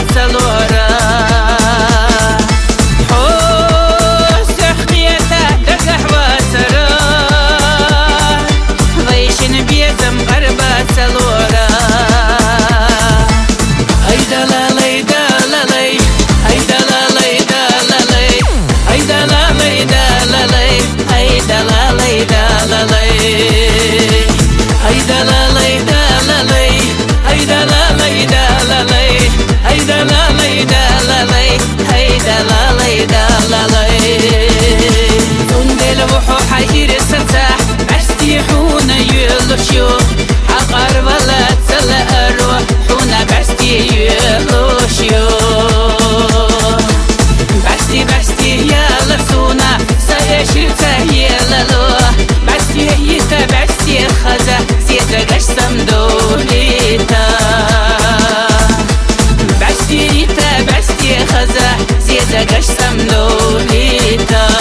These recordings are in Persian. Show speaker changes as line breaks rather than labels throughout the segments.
سلورا حقر ولا تلا أروح حونا بستي يلوشيو بستي يا لسونا سيشرته يلالو بستي يتا بستي خزا سيدا قشتم دوليتا بستي يتا بستي خزا سيدا قشتم دوليتا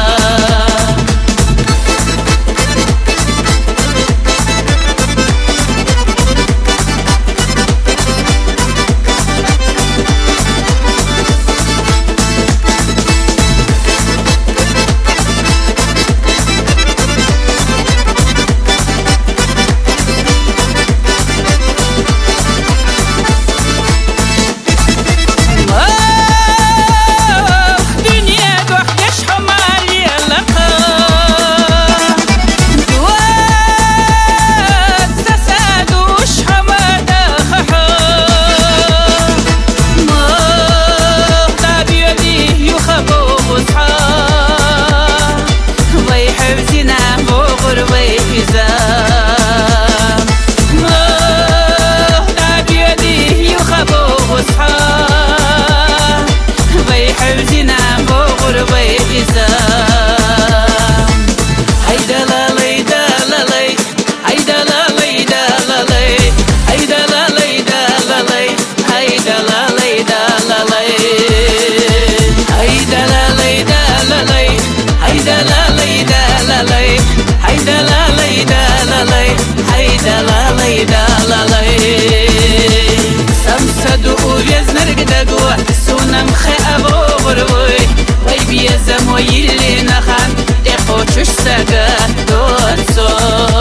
ويلي نخان دقوش سقات دوتسو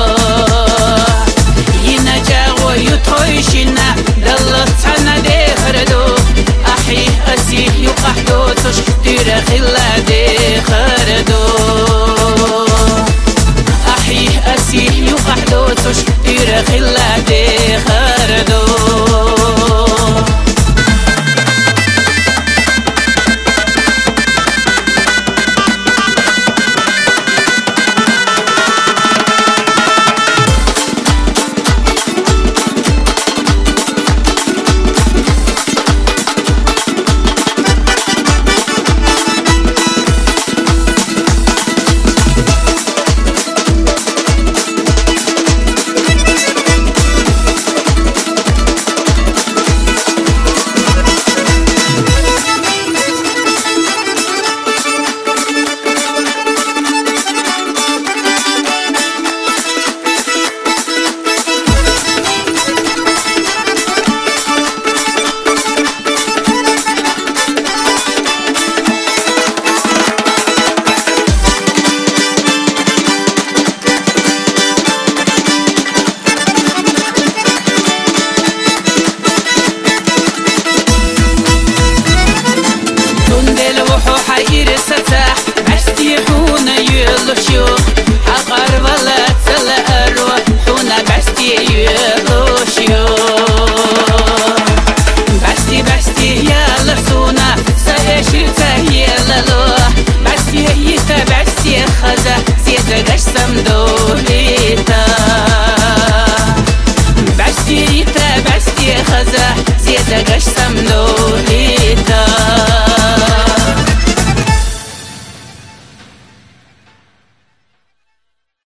ينجاو يطويشنا دلتنا دي خردو أحيه أسيه يقحدو تشتير خلا دي خردو أحيه أسيه يقحدو تشتير خلا دي خردو حقر ولا تلا أروح حونا بستي يلوشيو بستي يا لسونا سيشرته يلالو بستي يتا بستي خزا سيدا قشتم دوليتا بستي يتا بستي خزا سيدا قشتم